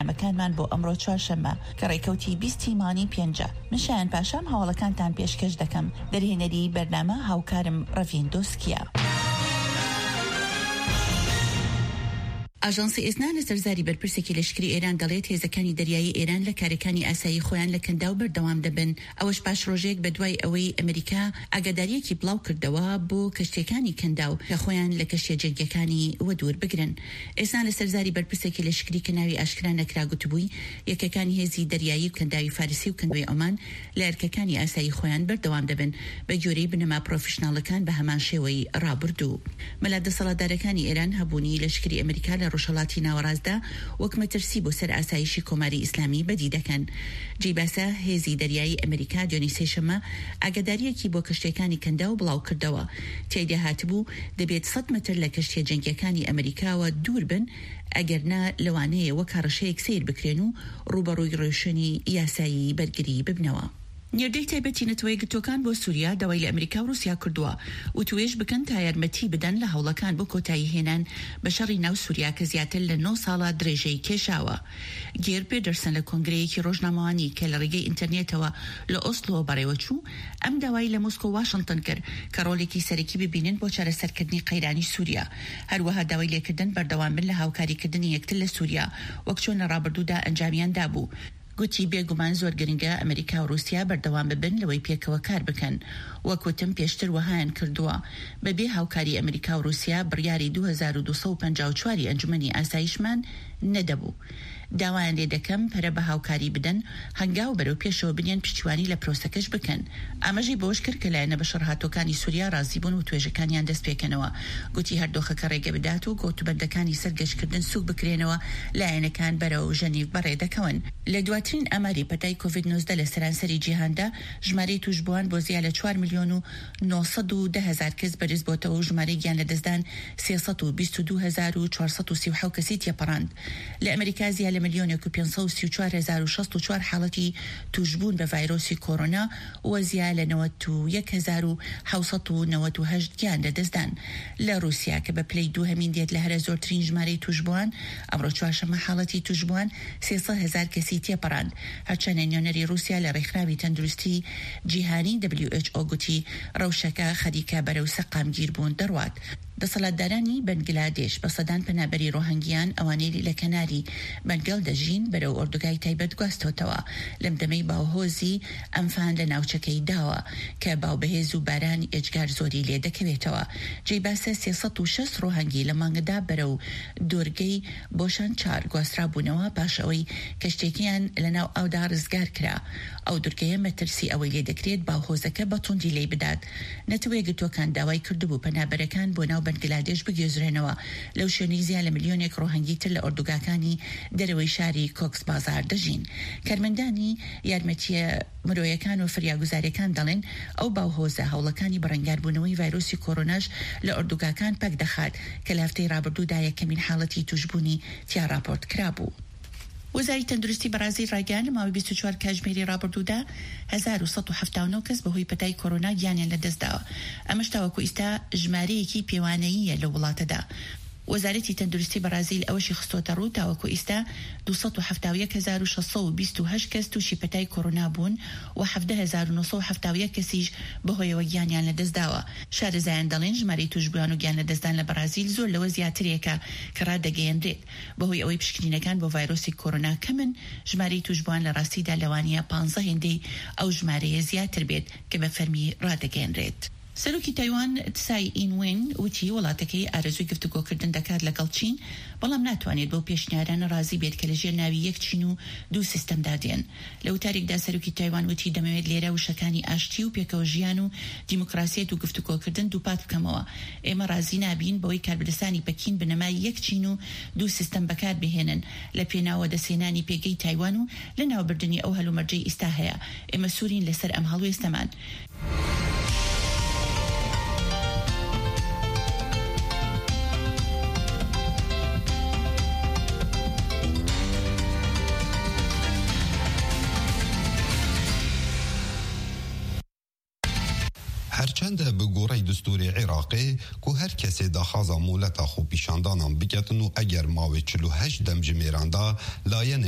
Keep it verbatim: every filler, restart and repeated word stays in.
مەکانمان بۆ ئەمڕۆ چوارشەممە کە ڕێکەوتی بیستی مانی پێنجە. من شایان پاشام هەواڵەکانتان پێشکەش دەکەم. دەرهێنەری بەرنامە هاوکارم ڕەڤین دۆسکیە. ئاژانسی ئێسنا لە سەرزاری بەرپرسێکی لەشکری ئێران دەڵێت هێزەکانی دەریایی ئێران لە کارەکانی ئاسایی خۆیان لە کەنداو بەردەوام دەبن. ئەوەش پاش ڕۆژێک بە دوای ئەوەی ئەمریکا ئاگاداریەکی بڵاو کردەوە بۆ کەشتیەکانی کەنداو کە خۆیان لە کەشتیە جەنگیەکانی وە دوور بگرن. ئێسنا لە سەرزاری بەرپرسێکی لەشکری کە ناوی ئاشکرا نەکرا گوتبووی یەکەکانی هێزی دەریایی و کەنداوی فارسی و کەندوی ئۆمان لە ئەرکەکانی ئاسایی خۆیان بەردەوام دەبن بە جۆرەی بنەما پرۆفشناڵەکان بە هەمان شێوەی ڕابردوو. مەلا دەسەڵاتدارەکانی ئێران هەبوونی لەشکری ئەمریکا لە ڕۆژهەڵاتی ناوەڕاستدا وەک مەترسی بۆ سەر ئاسایشی کۆماری ئیسلامی بەدی دەکەن. جیباسە هێزی دەریایی ئەمریکا دوێنێ سێشەممە ئاگاداریەکی بۆ کەشتیەکانی کەنداو بڵاو کردەوە. تێیدا هاتبوو دەبێت سەد مەتر لە کەشتیە جەنگیەکانی ئەمریکاوە دوور بن ئەگەرنا لەوانەیە وەک هەڕەشەیەک سیر بکرێن و ڕوبەڕووی ڕێشنی یاسایی بەرگری ببنەوە. نێردەی تایبەتی نەتەوەی گرتوەکان بۆ سووریا داوای لە ئەمریکا و رووسیا کردووە و توێژ بکەن تا یارمەتی بدەن لە هەوڵەکان بۆ کۆتایی هێنان بە شەڕی ناو سووریا کە زیاتر لە نۆ ساڵە درێژەی کێشاوە. گێر پێدەرسن لە کۆنگرەیەکی ڕۆژنامەوانی کە لە ڕێگەی ئینتەرنێتەوە لە ئۆسلۆ بەڕێوەچوو ئەم داوای لە مۆسکۆ و واشنگتن کرد کە ڕۆڵێکی سەرەکی ببینن بۆ چارەسەرکردنی قەیرانی سووریا. هەروەها داوای لێکردن بەردەوام بن لە هاوکاریکردنی یەکتر لە سووریا وەک چۆن لە ڕابردوودا ئەنجامیان دابوو. گوتی بێگومان زۆر گرنگە ئەمریکا و رووسیا بەردەوام ببن لەوەی پێکەوە کار بکەن. وەکوتم پێشتر وەهایان کردووە بەبێ هاوکاری ئەمریکا و رووسیا بڕیاری دوو هەزار و دووسەد و پەنجا و چوار ئەنجومەنی ئاسایشمان نەدەبوو. داوایان لێ دەکەم پەرە بە هاوکاری بدەن هەنگاو بەرەو پێشەوە بنیان پشتیوانی لە پرۆسەکەش بکەن. ئاماژەی بۆش کرد کە لایەنە بەشەڕهاتۆکانی سووریا ڕازی بوون و توێژەکانیان دەست پێکەنەوە. گوتی هەردۆخەکە ڕێگە بدات و کۆتوبەندەکانی سەرگەشتکردن سوک بکرێنەوە لایەنەکان بەرەو ژەنیڤ بەڕێ دەکەون. لە دواترین ئەماری پەتای کۆڤید نۆزدە لە سەرانسەری جیهاندا ژمارەی توشبووان بۆ زیاد لە چوار ملیۆن و نۆ سەد و دە هەزار کەس بەرز بۆتەوە و ژمارەی گیان لە دەستدان سێسەد و بیست و دوو هەزار و چوارسەد و سی و حەوت کەسی تێپەڕاند. لە ئەمریکا زیاد لە ملیۆنێک و پێنج سەد و سی و چوار هەزار و شەست و چوار حاڵەتی توشبوون بە ڤایرۆسی کۆڕۆنا و زیاد لە نەوەت و یەک هەزار و حەوت و نەوەت و هەشت گیان لە دەستدان. لە رووسیا کە بە پلەی دوو هەمین دێت لە هەرە زۆرترین ژمارەی توشبووان ئەمڕۆ چوارشەممە حاڵەتی توشبووان سێسەد هەزار کەسی تێپەڕاند. هەرچەندە نێونەری رووسیا لە ڕێکخراوی تەندروستی جیهانی دبلیو ئەچ ئۆ گوتی ڕەوشەکە خەریکە بەرەو سەقامگیر بوون دەڕوات. دەسەڵاتدارانی بەنگلادێش بە سەدان پەنابەری ڕۆهەنگیان ئەوانەی لە کەناری بەنگەڵ دەژین بەرەو ئۆردوگای تایبەت گواستۆتەوە. لەم دەمەی باوهۆزی ئەمفان لە ناوچەکەی داوە کە باوبەهێز و باران ئێجگار زۆری لێ دەکەوێتەوە. جێباسە سێسەد و شەست ڕۆهەنگی لە مانگەدا بەرەو دۆرگەی بۆشان چار گواسترا بوونەوە پاش ئەوەی کەشتێکیان لەناو ئەودا ڕزگار کرا. ئەو دورگەیە مەترسی ئەوەی لێ دەکرێت باوهۆزەکە بە توندی لێ بدات. نەتەوەی گرتوەکان داوای کردبوو پەنابەرەکان بۆ ناو بەنگلادێش بگێزرێنەوە. لەو شوێنەی زیاد لە ملیۆنێک ڕۆهەنگی تر لە ئۆردوگاکانی دەرەوەی شاری کۆکس بازار دەژین. کارمەندانی یارمەتیە مرۆیەکان و فریاگوزاریەکان دەڵێن ئەو باوهۆزە هەوڵەکانی بەڕەنگاربوونەوەی ڤایرۆسی کۆڕۆناش لە ئۆردوگاکان پەک دەخات کە لە هەفتەی ڕابردوودا یەکەمین حاڵەتی توشبوونی تیا راپۆرت کرابوو. وەزاری تەندروستی بەرازیل ڕایگەیاند لە ماوەی بیست و چوار کاتژمێری ڕابردوودا هەزار و سەد و هەفتاد و نۆ کەس بەهۆی پەتای کۆڕۆنا گیانیان لەدەستداوە. ئەمەش تاوەکو ئێستا ژمارەیەکی پێوانەییە لە وڵاتەدا. وەزارەتی تەندروستی بەرازیل ئەوەشی خستۆتە ڕوو تاوەکو ئێستا دووسەد و هەفتاد و یەک هەزار و شەشسەد و بیست و هەشت کەس تووشی پەتای کۆڕۆنا بوون و هەڤدە هەزار و نۆسەد و هەفتاد و یەک کەسیش بەهۆیەوە گیانیان لەدەستداوە. شارەزایان دەڵێن ژمارەی توشبووان و گیان لەدەستدان لە بەرازیل زۆر لەوە زیاترێکە کە ڕادەگەیەندرێت. بەهۆی ئەوەی پشکنینەکان بۆ ڤایرۆسی کۆڕۆنا کەمن ژمارەی توشبووان لە ڕاستیدا لەوانەیە پانزە هێندەی ئەو ژمارەیە زیاتر بێت کە بە فەرمی ڕادەگەیەنرێت. سەرۆکی تایوان تسای ئینوێن وتی وڵاتەکەی ئارەزوی گفتوگۆکردن دەکات لەگەڵ چین بەڵام ناتوانێت بۆ پێشنیارانە ڕازی بێت کە لەژێر ناوی یەک چین و دوو سیستەمدا دێن. لە وتارێکدا سەرۆکی تایوان وتی دەمەوێت لێرە وشەکانی ئاشتی و پێکەوە ژیان و دیموکراسیەت و گفتوگۆکردن دووپات بکەمەوە. ئێمە ڕازی نابین بەوەی کاربدەسانی پەکین بنەمای یەک چین و دوو سیستەم بەکار بهێنن لە پێناوە دەسێنانی پێگەی تایوان و لە ناوبردننی ئەو هەلومەرجەی ئێستا هەیە. ئێمە سوورین لەسەر ئەم هەڵوێستەمان. هرچند به گوره دستور عراقی که هر کسی داخازا مولتا خوب پیشاندانم بگتن و اگر ماوی چلو هشت دم جمیراندا لاین